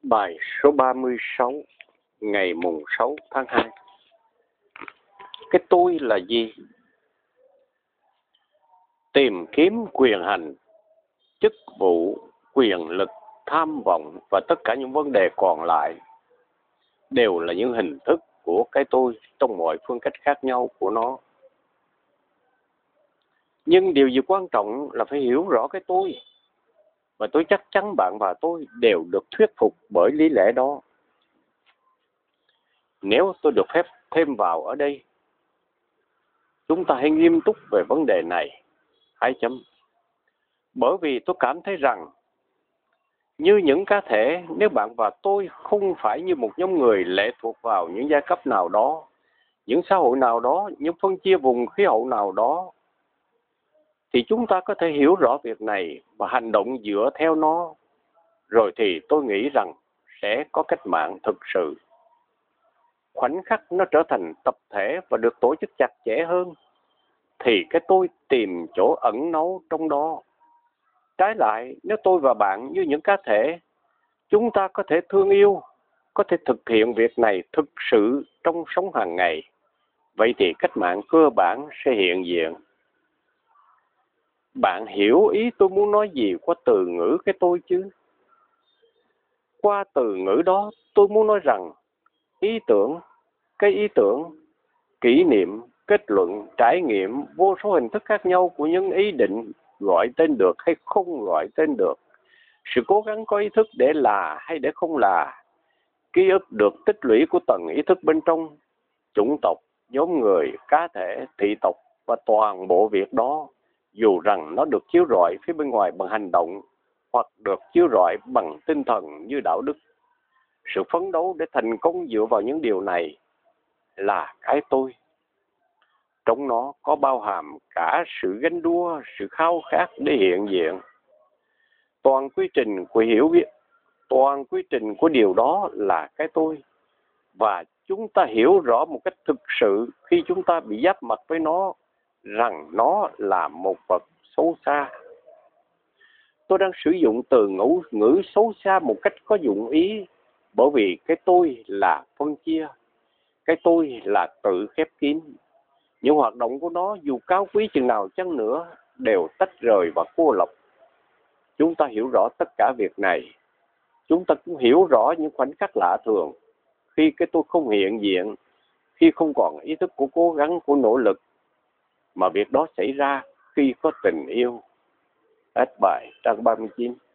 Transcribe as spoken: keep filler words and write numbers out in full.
Bài số ba mươi sáu, ngày mùng sáu tháng hai. Cái tôi là gì? Tìm kiếm quyền hành, chức vụ, quyền lực, tham vọng và tất cả những vấn đề còn lại đều là những hình thức của cái tôi trong mọi phương cách khác nhau của nó. Nhưng điều gì quan trọng là phải hiểu rõ cái tôi. Và tôi chắc chắn bạn và tôi đều được thuyết phục bởi lý lẽ đó. Nếu tôi được phép thêm vào ở đây, chúng ta hãy nghiêm túc về vấn đề này. Hai chấm. Bởi vì tôi cảm thấy rằng, như những cá thể, nếu bạn và tôi không phải như một nhóm người lệ thuộc vào những giai cấp nào đó, những xã hội nào đó, những phân chia vùng khí hậu nào đó, thì chúng ta có thể hiểu rõ việc này và hành động dựa theo nó. Rồi thì tôi nghĩ rằng sẽ có cách mạng thực sự. Khoảnh khắc nó trở thành tập thể và được tổ chức chặt chẽ hơn, thì cái tôi tìm chỗ ẩn náu trong đó. Trái lại, nếu tôi và bạn như những cá thể, chúng ta có thể thương yêu, có thể thực hiện việc này thực sự trong sống hàng ngày. Vậy thì cách mạng cơ bản sẽ hiện diện. Bạn hiểu ý tôi muốn nói gì qua từ ngữ cái tôi chứ? Qua từ ngữ đó, tôi muốn nói rằng ý tưởng, cái ý tưởng, kỷ niệm, kết luận, trải nghiệm, vô số hình thức khác nhau của những ý định gọi tên được hay không gọi tên được. Sự cố gắng có ý thức để là hay để không là. Ký ức được tích lũy của tầng ý thức bên trong, chủng tộc, nhóm người, cá thể, thị tộc và toàn bộ việc đó, dù rằng nó được chiếu rọi phía bên ngoài bằng hành động hoặc được chiếu rọi bằng tinh thần như đạo đức. Sự phấn đấu để thành công dựa vào những điều này là cái tôi. Trong nó có bao hàm cả sự ganh đua, sự khao khát để hiện diện. Toàn quy trình của hiểu biết, toàn quy trình của điều đó là cái tôi. Và chúng ta hiểu rõ một cách thực sự khi chúng ta bị giáp mặt với nó, rằng nó là một vật xấu xa. Tôi đang sử dụng từ ngữ, ngữ xấu xa một cách có dụng ý, bởi vì cái tôi là phân chia, cái tôi là tự khép kín. Những hoạt động của nó dù cao quý chừng nào chăng nữa đều tách rời và cô lập. Chúng ta hiểu rõ tất cả việc này. Chúng ta cũng hiểu rõ những khoảnh khắc lạ thường khi cái tôi không hiện diện, khi không còn ý thức của cố gắng, của nỗ lực, mà việc đó xảy ra khi có tình yêu. Hết bài trang ba mươi chín.